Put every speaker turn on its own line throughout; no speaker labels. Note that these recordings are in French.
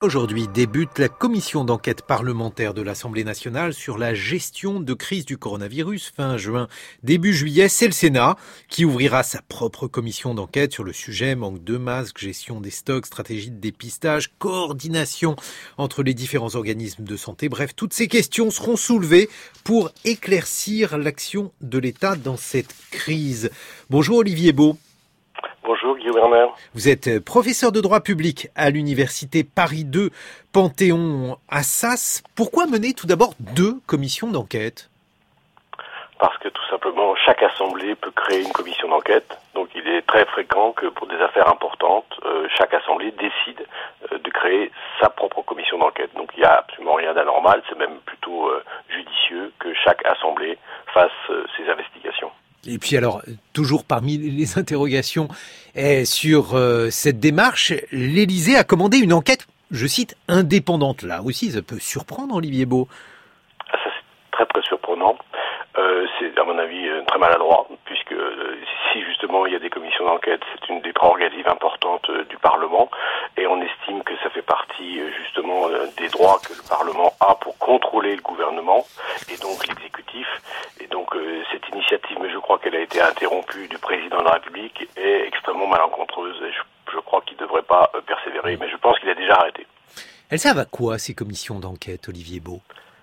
Aujourd'hui débute la commission d'enquête parlementaire de l'Assemblée nationale sur la gestion de crise du coronavirus fin juin. Début juillet, c'est le Sénat qui ouvrira sa propre commission d'enquête sur le sujet. Manque de masques, gestion des stocks, stratégie de dépistage, coordination entre les différents organismes de santé. Bref, toutes ces questions seront soulevées pour éclaircir l'action de l'État dans cette crise. Bonjour Olivier Beau.
Bonjour Guillaume Werner.
Vous êtes professeur de droit public à l'université Paris 2, Panthéon-Assas. Pourquoi mener tout d'abord 2 commissions d'enquête ?
Parce que tout simplement, chaque assemblée peut créer une commission d'enquête. Donc il est très fréquent que pour des affaires importantes, chaque assemblée décide de créer sa propre commission d'enquête. Donc il n'y a absolument rien d'anormal, c'est même plutôt judicieux que chaque assemblée fasse ses investigations.
Et puis alors, toujours parmi les interrogations sur cette démarche, l'Élysée a commandé une enquête, je cite, indépendante. Là aussi, ça peut surprendre Olivier Beau.
Ça c'est très très surprenant. C'est à mon avis très maladroit, puisque si justement il y a des commissions d'enquête, c'est une des prérogatives importantes du Parlement, et on estime que ça fait partie justement des droits que le Parlement a pour contrôler le gouvernement, et donc l'exécutif. Et donc cette initiative, mais je crois qu'elle a été interrompue du président de la République, est extrêmement malencontreuse, et je crois qu'il ne devrait pas persévérer, mais je pense qu'il a déjà arrêté.
Elles servent à quoi ces commissions d'enquête, Olivier Beau ?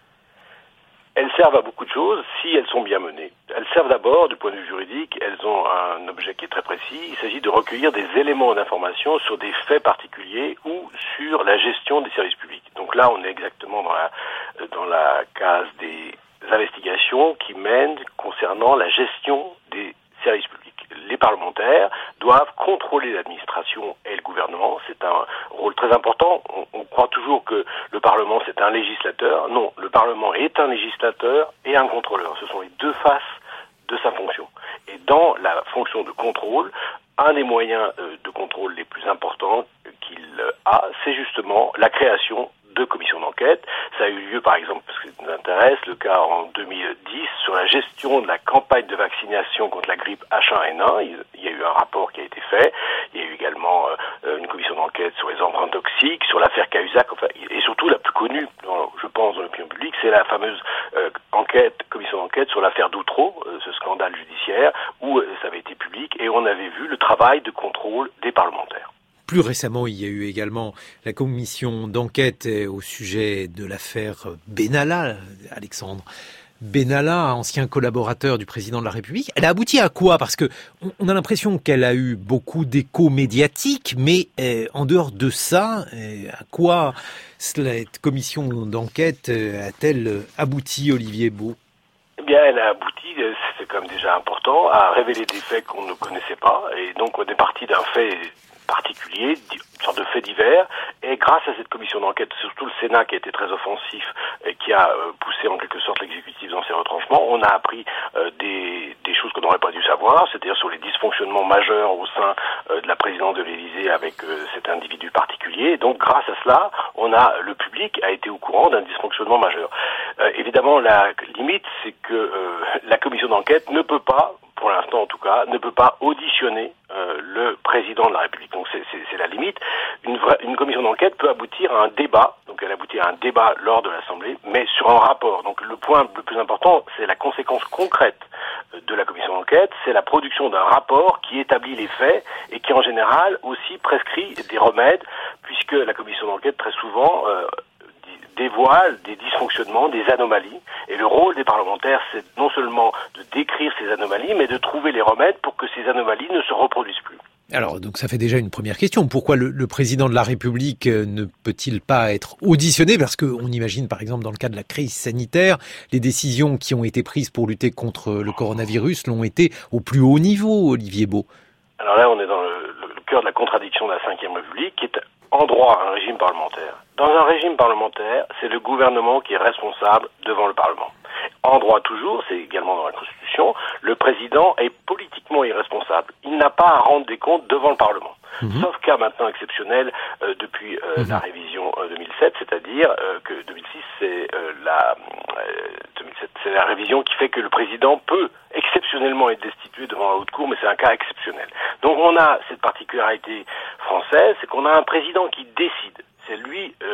Elles servent à beaucoup de choses si elles sont bien menées. Elles servent d'abord, du point de vue juridique, elles ont un objet qui est très précis. Il s'agit de recueillir des éléments d'information sur des faits particuliers ou sur la gestion des services publics. Donc là, on est exactement dans la case des investigations qui mènent concernant la gestion des services publics. Les parlementaires doivent contrôler l'administration et le gouvernement. C'est un rôle très important. On croit toujours que le Parlement, c'est un législateur. Non, le Parlement est un législateur et un contrôleur. Ce sont les deux faces de sa fonction. Et dans la fonction de contrôle, un des moyens de contrôle les plus importants qu'il a, c'est justement la création de commissions d'enquête. Ça a eu lieu, par exemple, parce que ça nous intéresse, le cas en 2010 sur la gestion de la campagne de vaccination contre la grippe H1N1. Il y a eu un rapport qui a été fait. Il y a eu également une commission d'enquête sur les empreintes toxiques, sur l'affaire Cahuzac, enfin, et surtout la plus connue, je pense, dans l'opinion publique, c'est la fameuse commission d'enquête sur l'affaire d'Outreau, ce scandale judiciaire, où ça avait été public et on avait vu le travail de contrôle des parlementaires.
Plus récemment, il y a eu également la commission d'enquête au sujet de l'affaire Benalla, Alexandre Benalla, ancien collaborateur du président de la République. Elle a abouti à quoi ? Parce que on a l'impression qu'elle a eu beaucoup d'écho médiatique, mais en dehors de ça, à quoi cette commission d'enquête a-t-elle abouti, Olivier Beau ?
Eh bien, elle a abouti, c'est quand même déjà important, à révéler des faits qu'on ne connaissait pas. Et donc, on est parti d'un fait particulier, une sorte de fait divers, et grâce à cette commission d'enquête, surtout le Sénat qui a été très offensif et qui a poussé en quelque sorte l'exécutif dans ses retranchements, on a appris des choses qu'on n'aurait pas dû savoir, c'est-à-dire sur les dysfonctionnements majeurs au sein de la présidence de l'Élysée avec cet individu particulier. Et donc grâce à cela, le public a été au courant d'un dysfonctionnement majeur. Évidemment, la limite, c'est que la commission d'enquête ne peut pas, pour l'instant en tout cas, ne peut pas auditionner le président de la République. Donc c'est la limite. Une commission d'enquête peut aboutir à un débat, donc elle aboutit à un débat lors de l'Assemblée, mais sur un rapport. Donc le point le plus important, c'est la conséquence concrète de la commission d'enquête, c'est la production d'un rapport qui établit les faits et qui en général aussi prescrit des remèdes, puisque la commission d'enquête très souvent dévoile des dysfonctionnements, des anomalies. Et le rôle des parlementaires, c'est non seulement de décrire ces anomalies, mais de trouver les remèdes pour que ces anomalies ne se reproduisent plus.
Alors, donc ça fait déjà une première question. Pourquoi le président de la République ne peut-il pas être auditionné ? Parce qu'on imagine, par exemple, dans le cas de la crise sanitaire, les décisions qui ont été prises pour lutter contre le coronavirus l'ont été au plus haut niveau, Olivier Beau.
Alors là, on est dans le cœur de la contradiction de la Ve République, qui est en droit un régime parlementaire. Dans un régime parlementaire, c'est le gouvernement qui est responsable devant le Parlement. En droit toujours, c'est également dans la Constitution, le président est politiquement irresponsable. Il n'a pas à rendre des comptes devant le Parlement. Sauf cas maintenant exceptionnel depuis la révision 2007, c'est-à-dire que 2006, c'est la révision qui fait que le président peut exceptionnellement être destitué devant la haute cour, mais c'est un cas exceptionnel. Donc on a cette particularité française, c'est qu'on a un président qui décide. C'est lui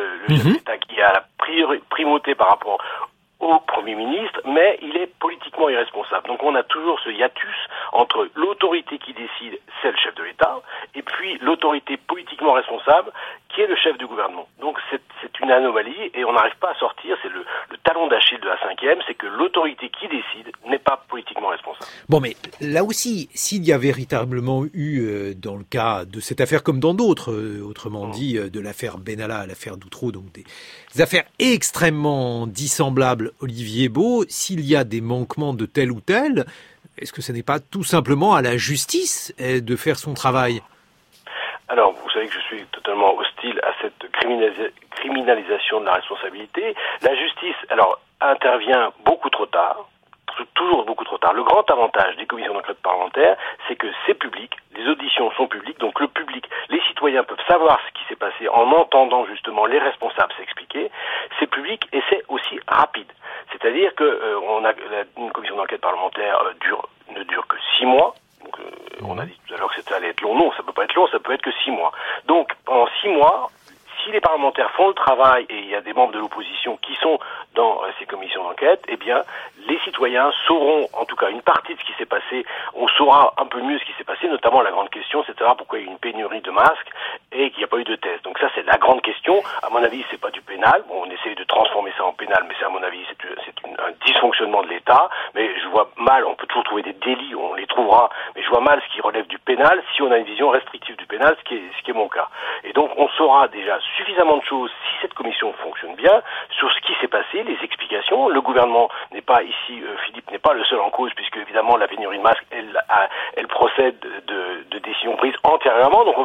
le chef d'État qui a la primauté par rapport au Premier ministre, mais il est politiquement irresponsable. Donc on a toujours ce hiatus entre l'autorité qui décide, c'est le chef de l'État, et puis l'autorité politiquement responsable, qui est le chef du gouvernement. Donc c'est une anomalie, et on n'arrive pas à sortir, c'est le talon d'Achille de la 5e, c'est que l'autorité qui décide n'est pas politiquement responsable.
Bon, mais là aussi, s'il y a véritablement eu, dans le cas de cette affaire comme dans d'autres, autrement dit, de l'affaire Benalla à l'affaire Doutreau, donc des affaires extrêmement dissemblables, Olivier Beau, s'il y a des manquements de tel ou tel, est-ce que ce n'est pas tout simplement à la justice de faire son travail ?
Alors, vous savez que je suis totalement hostile à cette criminalisation de la responsabilité. La justice, alors, intervient beaucoup trop tard, toujours beaucoup trop tard. Le grand avantage des commissions d'enquête parlementaires, c'est que c'est public, les auditions sont publiques, donc le public, les citoyens peuvent savoir ce qui s'est passé en entendant justement les responsables s'expliquer. C'est public et c'est aussi rapide. C'est-à-dire que une commission d'enquête parlementaire ne dure que 6 mois. Donc, on a dit tout à l'heure que ça allait être long. Non, ça peut pas être long, ça peut être que 6 mois. Donc, pendant 6 mois, si les parlementaires font le travail et il y a des membres de l'opposition qui sont dans ces commissions d'enquête, eh bien, les citoyens sauront, en tout cas, une partie de ce qui s'est passé. On saura un peu mieux ce qui s'est passé, notamment la grande question, c'est de savoir pourquoi il y a eu une pénurie de masques et qu'il n'y a pas eu de tests. Donc ça, c'est la grande question. À mon avis, c'est pas du pénal. Bon, on essaye de transformer ça en pénal, mais c'est à mon avis, un dysfonctionnement de l'État. Mais je vois mal, on peut toujours trouver des délits, on les trouvera, mais je vois mal ce qui relève du pénal si on a une vision restrictive du pénal, ce qui est mon cas. Et donc, on saura déjà suffisamment de choses si cette commission fonctionne bien sur ce qui s'est passé, les explications. Le gouvernement n'est pas ici, Philippe n'est pas le seul en cause, puisque évidemment la pénurie de masques, elle procède de décisions prises antérieurement. Donc on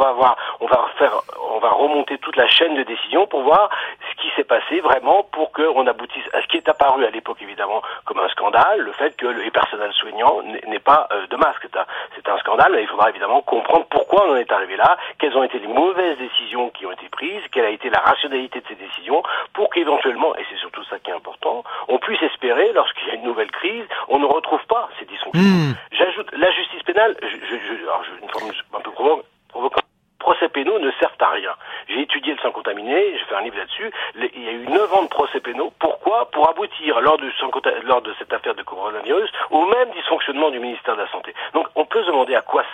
va remonter toute la chaîne de décisions pour voir ce qui s'est passé vraiment pour qu'on aboutisse à ce qui est apparu à l'époque évidemment comme un scandale, le fait que les personnels soignants n'aient pas de masque. C'est un scandale, mais il faudra évidemment comprendre pourquoi on en est arrivé là, quelles ont été les mauvaises décisions qui ont été prises, quelle a été la rationalité de ces décisions, pour qu'éventuellement, et c'est surtout ça qui est important, on puisse espérer, lorsqu'il y a une nouvelle crise, on ne retrouve pas ces dysfonctionnements. J'ajoute, la justice pénale, une forme un peu provocante, procès pénaux ne servent à rien. J'ai étudié le sang contaminé, j'ai fait un livre là-dessus, il y a eu 9 ans de procès pénaux. Pourquoi ? Pour aboutir, lors de cette affaire de coronavirus, au même dysfonctionnement du ministère de la Santé. Donc on peut se demander à quoi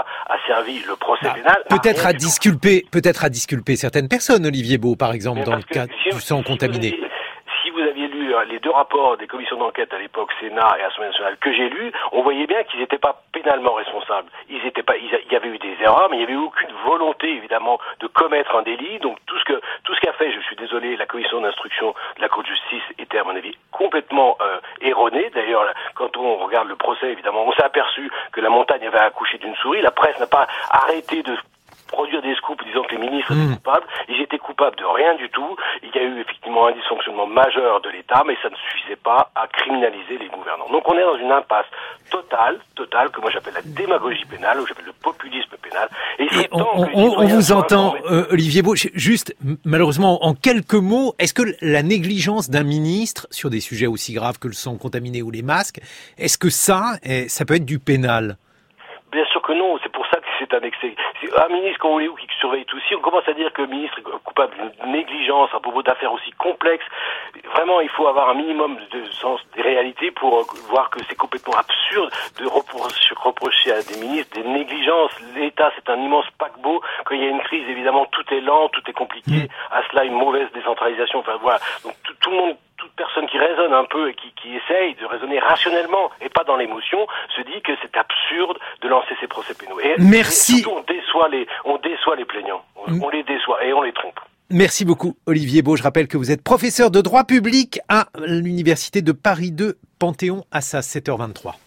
a servi le procès pénal.
Peut-être à disculper certaines personnes, Olivier Beau, par exemple, dans le cas du sang contaminé.
Si vous aviez lu les 2 rapports des commissions d'enquête à l'époque, Sénat et Assemblée nationale, que j'ai lus, on voyait bien qu'ils n'étaient pas pénalement responsables. Il y avait eu des erreurs, mais il n'y avait eu aucune volonté, évidemment, de commettre un délit. Donc tout ce qu'a fait, je suis désolé, la commission d'instruction de la Cour de justice était, à mon avis, complètement erronée. D'ailleurs, quand on regarde le procès, évidemment, on s'est aperçu que la montagne avait accouché d'une souris. La presse n'a pas arrêté de produire des scoops disant que les ministres étaient coupables. Ils étaient coupables de rien du tout. Il y a eu effectivement un dysfonctionnement majeur de l'État, mais ça ne suffisait pas à criminaliser les gouvernants. Donc on est dans une impasse totale, que moi j'appelle la démagogie pénale, ou j'appelle le populisme pénal.
Et on vous entend, Olivier Beau, juste, malheureusement, en quelques mots, est-ce que la négligence d'un ministre sur des sujets aussi graves que le sang contaminé ou les masques, est-ce que ça peut être du pénal ?
Bien sûr que non, c'est pour ça que c'est annexé. Un ministre, quand on est où, qui surveille tout, si on commence à dire que le ministre est coupable d'une négligence à propos d'affaires aussi complexes, vraiment il faut avoir un minimum de sens des réalités pour voir que c'est complètement absurde de reprocher à des ministres des négligences. L'État, c'est un immense paquebot. Quand il y a une crise, évidemment, tout est lent, tout est compliqué. À cela, une mauvaise décentralisation. Enfin voilà. Donc tout le monde, toute personne qui raisonne un peu et qui essaye de raisonner rationnellement et pas dans l'émotion, se dit que c'est absurde de lancer ces procès pénaux.
Merci.
Et surtout, on déçoit les plaignants. On les déçoit et on les trompe.
Merci beaucoup, Olivier Beau. Je rappelle que vous êtes professeur de droit public à l'Université de Paris 2, Panthéon-Assas, 7h23.